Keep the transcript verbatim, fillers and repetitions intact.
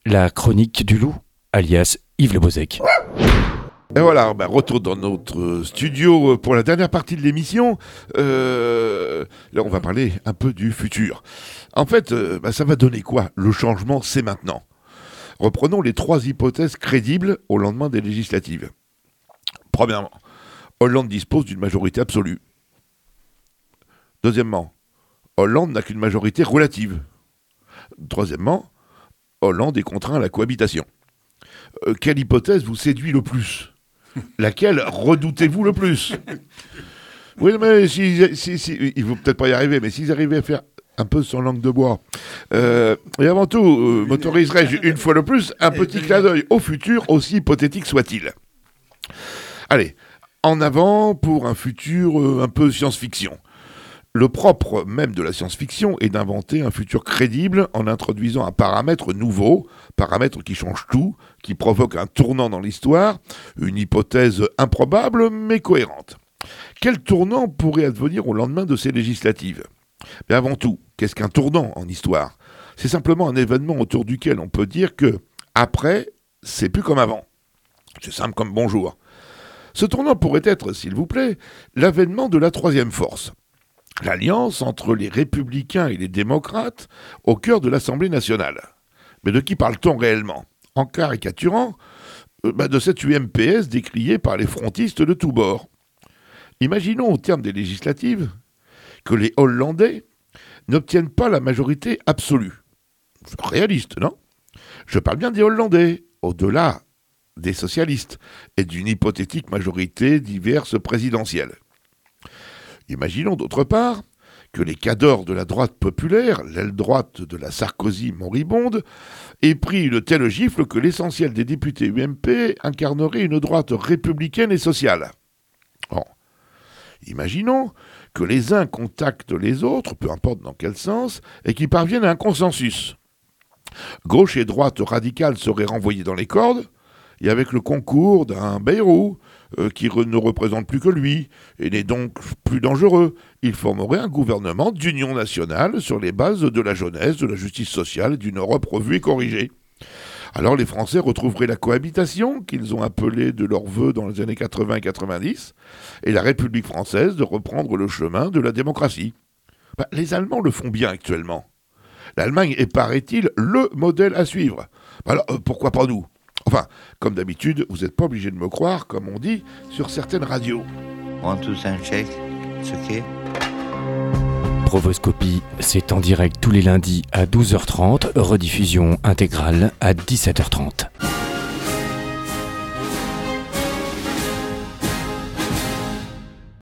la chronique du loup, alias Yves Le Bozec. Et voilà, bah, retour dans notre studio pour la dernière partie de l'émission. Euh, là, on va parler un peu du futur. En fait, euh, bah, ça va donner quoi? Le changement, c'est maintenant. Reprenons les trois hypothèses crédibles au lendemain des législatives. Premièrement, Hollande dispose d'une majorité absolue. Deuxièmement, Hollande n'a qu'une majorité relative. Troisièmement, Hollande est contraint à la cohabitation. Euh, quelle hypothèse vous séduit le plus? Laquelle redoutez-vous le plus? Oui, mais si, si, si, il ne faut peut-être pas y arriver, mais s'ils arrivaient à faire un peu sans langue de bois. Euh, et avant tout, euh, m'autoriserais-je une fois de plus un petit clin d'œil au futur, aussi hypothétique soit-il. Allez, en avant pour un futur euh, un peu science-fiction. Le propre même de la science-fiction est d'inventer un futur crédible en introduisant un paramètre nouveau, paramètre qui change tout, qui provoque un tournant dans l'histoire, une hypothèse improbable mais cohérente. Quel tournant pourrait advenir au lendemain de ces législatives? Mais avant tout, qu'est-ce qu'un tournant en histoire? C'est simplement un événement autour duquel on peut dire que, après, c'est plus comme avant. C'est simple comme bonjour. Ce tournant pourrait être, s'il vous plaît, l'avènement de la troisième force. L'alliance entre les républicains et les démocrates au cœur de l'Assemblée nationale. Mais de qui parle-t-on réellement? En caricaturant euh, bah de cette U M P S décriée par les frontistes de tous bords. Imaginons au terme des législatives que les Hollandais n'obtiennent pas la majorité absolue. Réaliste, non? Je parle bien des Hollandais, au-delà des socialistes, et d'une hypothétique majorité diverse présidentielle. Imaginons d'autre part que les cadors de la droite populaire, l'aile droite de la Sarkozy moribonde, aient pris une telle gifle que l'essentiel des députés U M P incarnerait une droite républicaine et sociale. Bon. Imaginons que les uns contactent les autres, peu importe dans quel sens, et qu'ils parviennent à un consensus. Gauche et droite radicale seraient renvoyées dans les cordes, et avec le concours d'un Bayrou, euh, qui re- ne représente plus que lui, et n'est donc plus dangereux, il formerait un gouvernement d'union nationale sur les bases de la jeunesse, de la justice sociale, d'une Europe revue et corrigée. Alors les Français retrouveraient la cohabitation, qu'ils ont appelée de leur vœu dans les années quatre-vingts et quatre-vingt-dix, et la République française de reprendre le chemin de la démocratie. Ben, les Allemands le font bien actuellement. L'Allemagne est, paraît-il, le modèle à suivre. Alors euh, pourquoi pas nous? Enfin, comme d'habitude, vous n'êtes pas obligé de me croire, comme on dit, sur certaines radios. One, two, three, check. It's okay. Provoscopie, c'est en direct tous les lundis à douze heures trente, rediffusion intégrale à dix-sept heures trente.